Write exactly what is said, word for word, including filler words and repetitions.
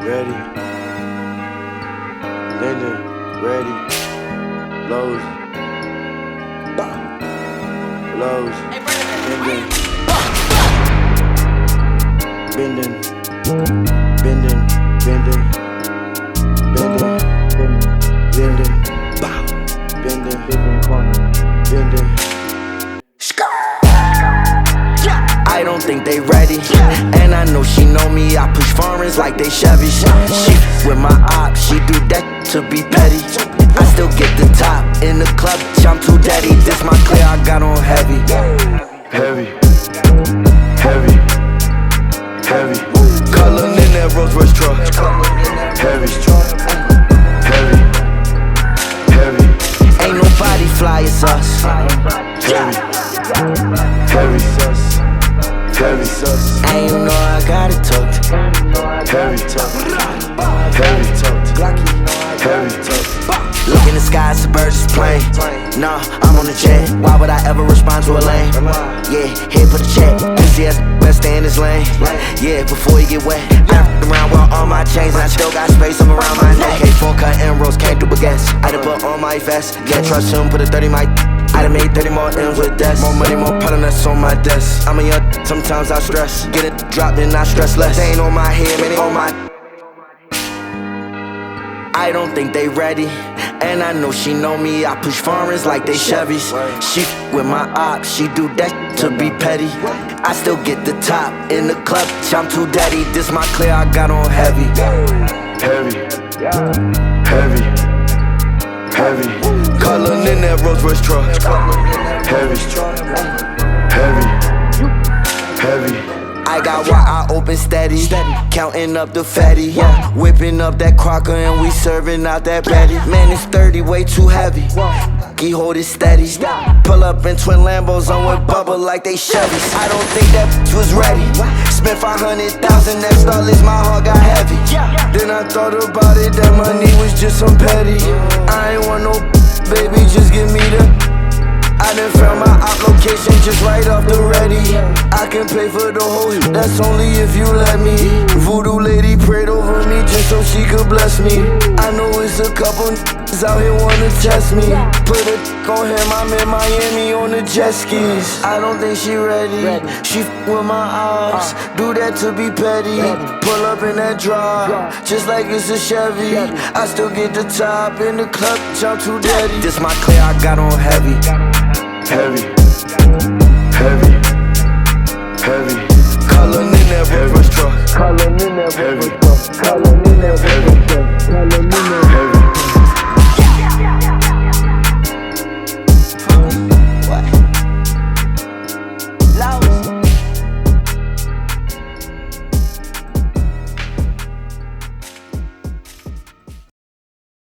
ready. Linden, ready. Lows. Lows. Linden. Bending. Bending. Bending. Bending. Bending. Bending. Bending. I don't think they ready, and I know she know me. I push foreigns like they Chevy. She with my op, she do that to be petty. I still get the top in the club, I'm too daddy. This my clear, I got on heavy. Heavy. Heavy. Heavy. Color in that Rolls Royce truck. Heavy. Heavy. Heavy. Ain't nobody fly as us. Heavy. Heavy sus. Heavy sus. And you know I got it tucked. Heavy tucked. Heavy tucked. Heavy tucked. Look in the sky, it's a bird's plane. Nah, I'm on the jet. Why would I ever respond to a lane? Yeah, here for the check. Pussy ass best stay in his lane. Yeah, before he get wet. I f***ed around with all my chains, and I still got space I'm around my neck. K four cut emeralds, can't do baguettes. I done put on my vest. Yeah, trust him, put a thirty my. I done made thirty more M's with that. More money, more pattern that's on my desk. I'm a young, sometimes I stress. Get it dropped and I stress less. They ain't on my head, man, they on my. I don't think they ready, and I know she know me. I push foreigns like they Chevys. She with my op, she do that to be petty. I still get the top in the club, I'm too daddy. This my clear, I got on heavy. Heavy. Heavy. Heavy. Color in that Rolls Royce truck. Heavy. Heavy. Heavy. I got one eye open steady, counting up the fatty. Whipping up that crocker and we serving out that Betty. Man, it's thirty, way too heavy. He hold it steady. Pull up in twin Lambos on with bubble like they Chevys. I don't think that bitch was ready. Spent five hundred thousand, that starless, my heart got heavy. Then I thought about it, that money was just some petty. I ain't want no baby, just give me the. I done found my op location just right off the ready. I can pay for the whole shit, that's only if you let me. Voodoo lady prayed over me just so she could bless me. I know it's a couple niggas out here wanna test me. Put a on him, I'm in Miami on the jet skis. I don't think she ready, she f with my ops. Do that to be petty, pull up in that drop, just like it's a Chevy. I still get the top in the club, I'm too daddy. This my clear, I got on heavy. Heavy. Heavy. Heavy. Color in that Rolls Royce truck. Heavy.